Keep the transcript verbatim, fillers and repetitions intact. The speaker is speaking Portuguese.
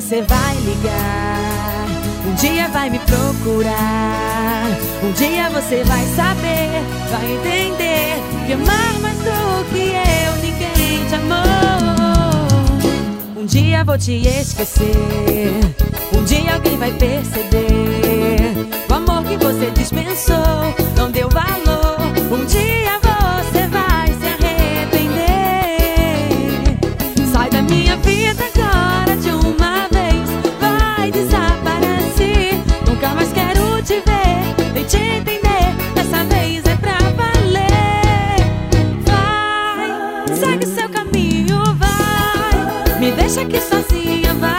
você vai ligar, um dia vai me procurar, um dia você vai saber, vai entender que amar mais do que eu ninguém te amou. Um dia vou te esquecer, um dia alguém vai perceber o amor que você dispensou, não deu valor. Um dia você vai se arrepender. Sai da minha vida agora de uma vez, vai desaparecer. Nunca mais quero te ver, nem te entender. Dessa vez é pra valer. Vai, segue seu caminho, vai. Me deixa aqui sozinha, vai.